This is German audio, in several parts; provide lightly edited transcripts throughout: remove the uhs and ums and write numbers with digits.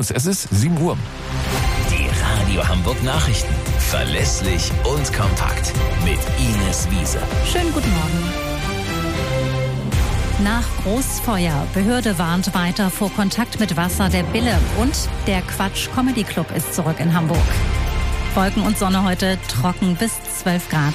los, es ist 7 Uhr. Die Radio Hamburg Nachrichten. Verlässlich und kompakt. Mit Ines Wiese. Schönen guten Morgen. Nach Großfeuer. Behörde warnt weiter vor Kontakt mit Wasser der Bille. Und der Quatsch Comedy Club ist zurück in Hamburg. Wolken und Sonne heute, trocken bis 12 Grad.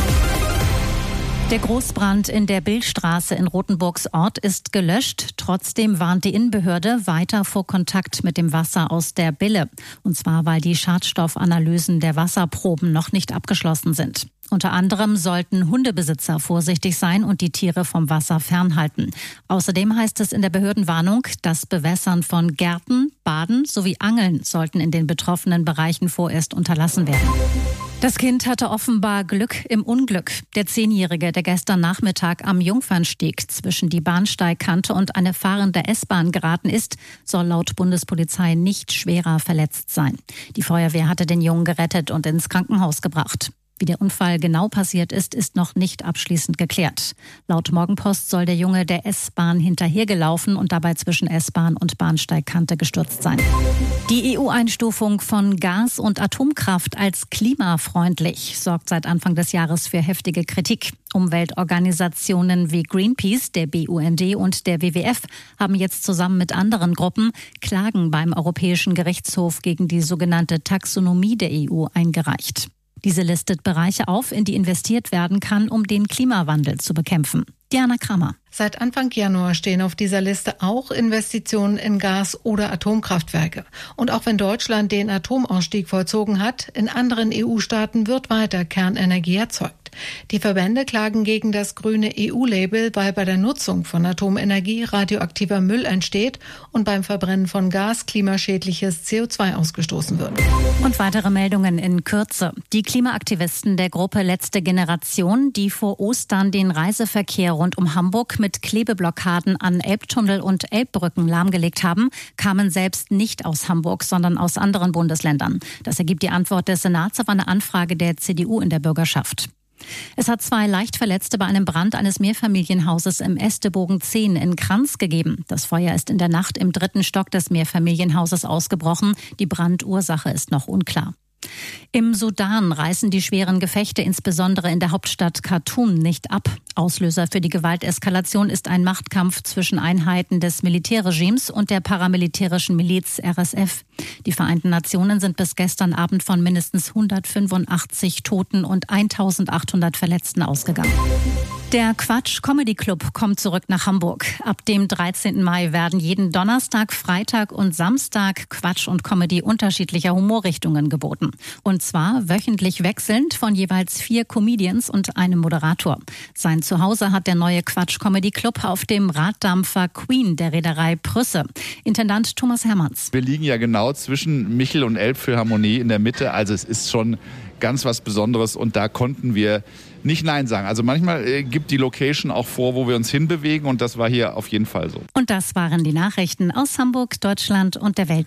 Der Großbrand in der Billstraße in Rothenburgs Ort ist gelöscht. Trotzdem warnt die Innenbehörde weiter vor Kontakt mit dem Wasser aus der Bille. Und zwar, weil die Schadstoffanalysen der Wasserproben noch nicht abgeschlossen sind. Unter anderem sollten Hundebesitzer vorsichtig sein und die Tiere vom Wasser fernhalten. Außerdem heißt es in der Behördenwarnung, das Bewässern von Gärten, Baden sowie Angeln sollten in den betroffenen Bereichen vorerst unterlassen werden. Das Kind hatte offenbar Glück im Unglück. Der 10-Jährige, der gestern Nachmittag am Jungfernsteg zwischen die Bahnsteigkante und eine fahrende S-Bahn geraten ist, soll laut Bundespolizei nicht schwerer verletzt sein. Die Feuerwehr hatte den Jungen gerettet und ins Krankenhaus gebracht. Wie der Unfall genau passiert ist, ist noch nicht abschließend geklärt. Laut Morgenpost soll der Junge der S-Bahn hinterhergelaufen und dabei zwischen S-Bahn und Bahnsteigkante gestürzt sein. Die EU-Einstufung von Gas- und Atomkraft als klimafreundlich sorgt seit Anfang des Jahres für heftige Kritik. Umweltorganisationen wie Greenpeace, der BUND und der WWF haben jetzt zusammen mit anderen Gruppen Klagen beim Europäischen Gerichtshof gegen die sogenannte Taxonomie der EU eingereicht. Diese listet Bereiche auf, in die investiert werden kann, um den Klimawandel zu bekämpfen. Diana Kramer. Seit Anfang Januar stehen auf dieser Liste auch Investitionen in Gas- oder Atomkraftwerke. Und auch wenn Deutschland den Atomausstieg vollzogen hat, in anderen EU-Staaten wird weiter Kernenergie erzeugt. Die Verbände klagen gegen das grüne EU-Label, weil bei der Nutzung von Atomenergie radioaktiver Müll entsteht und beim Verbrennen von Gas klimaschädliches CO2 ausgestoßen wird. Und weitere Meldungen in Kürze. Die Klimaaktivisten der Gruppe Letzte Generation, die vor Ostern den Reiseverkehr rund um Hamburg mit Klebeblockaden an Elbtunnel und Elbbrücken lahmgelegt haben, kamen selbst nicht aus Hamburg, sondern aus anderen Bundesländern. Das ergibt die Antwort des Senats auf eine Anfrage der CDU in der Bürgerschaft. Es hat 2 leicht Verletzte bei einem Brand eines Mehrfamilienhauses im Estebogen 10 in Kranz gegeben. Das Feuer ist in der Nacht im 3. Stock des Mehrfamilienhauses ausgebrochen. Die Brandursache ist noch unklar. Im Sudan reißen die schweren Gefechte insbesondere in der Hauptstadt Khartoum nicht ab. Auslöser für die Gewalteskalation ist ein Machtkampf zwischen Einheiten des Militärregimes und der paramilitärischen Miliz RSF. Die Vereinten Nationen sind bis gestern Abend von mindestens 185 Toten und 1800 Verletzten ausgegangen. Der Quatsch Comedy Club kommt zurück nach Hamburg. Ab dem 13. Mai werden jeden Donnerstag, Freitag und Samstag Quatsch und Comedy unterschiedlicher Humorrichtungen geboten. Und zwar wöchentlich wechselnd von jeweils 4 Comedians und einem Moderator. Sein Zuhause hat der neue Quatsch Comedy Club auf dem Raddampfer Queen der Reederei Prüsse. Intendant Thomas Hermanns. Wir liegen ja genau zwischen Michel und Elbphilharmonie in der Mitte. Also es ist schon ganz was Besonderes und da konnten wir nicht Nein sagen. Also manchmal gibt die Location auch vor, wo wir uns hinbewegen und das war hier auf jeden Fall so. Und das waren die Nachrichten aus Hamburg, Deutschland und der Welt.